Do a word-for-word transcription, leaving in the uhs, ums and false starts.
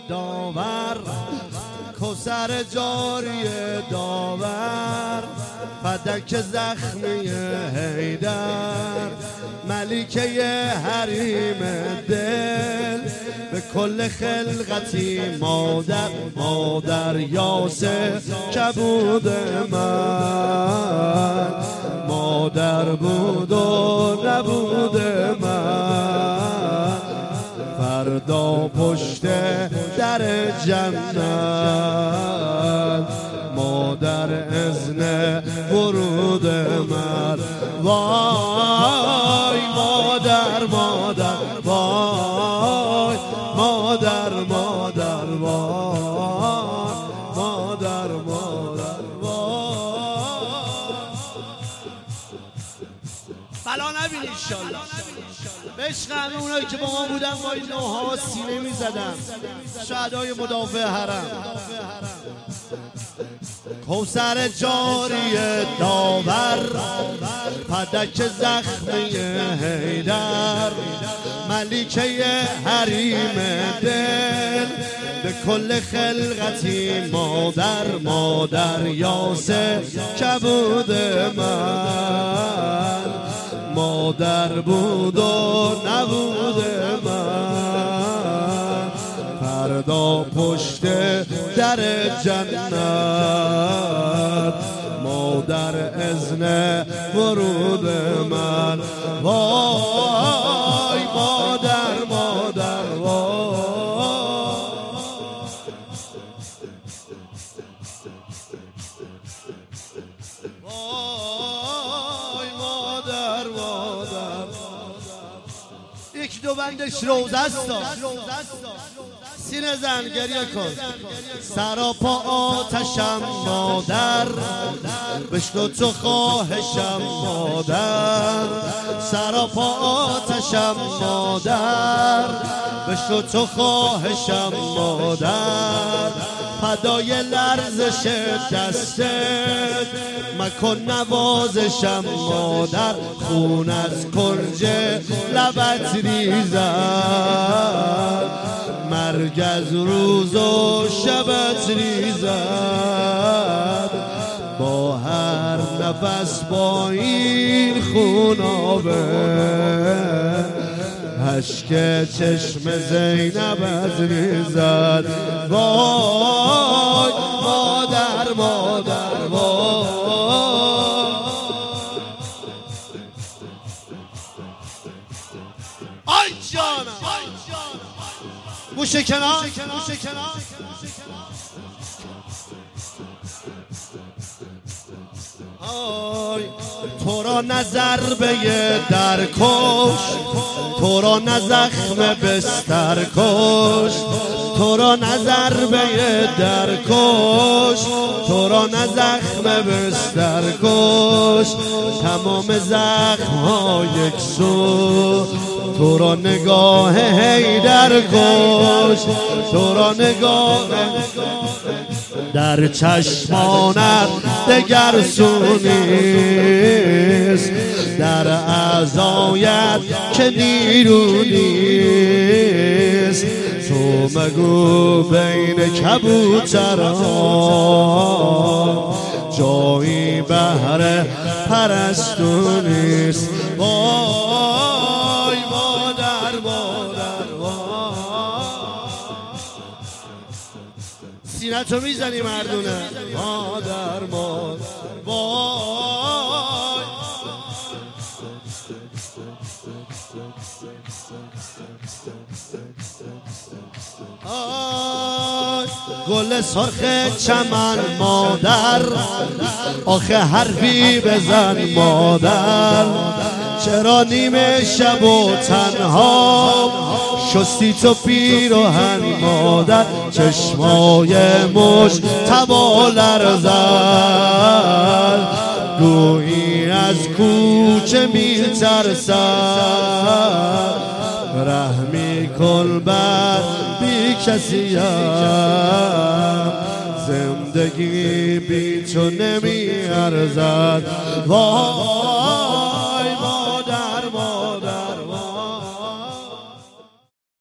داور، کوثر جاری داور، فدک زخمی حیدر، ملیکه حریم دل، به کل خلقتی مادر، مادر یاسر کبود من، مادر بود و نبود من، فردا پشت در جنت مادر اذن ورود من. وای مادر مادر وای مادر مادر وای مادر مادر وای. بلا نبینی انشالله. به عشق همه اونایی که با ما بودن با این نوها سینه می زدن، شهدای مدافع حرم. کوثر جاری داور، فدک زخمی حیدر، ملیکه حریم دل، به کل خلقتی مادر، مادر یاسر کبود من، مادر بود و نبود من، فردا پشت در جنت مادر اذن ورود من. وای مادر مادر وای. وای مادر مادر. یک دو بندش روزه است، سینه زن گریه کن. سراپا آتشم مادر، بشنو تو خواهشم مادر، سراپا آتشم مادر، بشنو تو خواهشم مادر، فدای لرزش دستت مکن نوازشم مادر، خون از کنج لبت ریزد، مرگ از روز و شبت ریزد، با هر نفس با این خونابه اشک چشم زینبت ریزد. وای مادر مادر وای. آی جانم گوشه کنار گوشه کنار. آی تو را نظر به در کش، تو را نه زخم بستر کش، تو را نظر به در کش، تو را نه زخم بستر کش، تمام زخم ها یک سو، تو را نگاه حیدر کش، تو را نگاه در چشمانت دگر سو نیست، در اعضایت که نیرو نیست، تو مگو بین کبوتران جایی بهر پرستو نیست. وای مادر مادر وای. سینه تو میزنی مردونه. مادر مادر وای. آی گل سرخ چمن مادر، آخه حرفی بزن مادر، چرا نیمه شب و تنها شستی تو پیراهن مادر، چشمای مجتبی لرزد، گویی از کوچه میترسد، رحمی کن بر بی کسیم، زندگی بی تو نمی ارزد. وای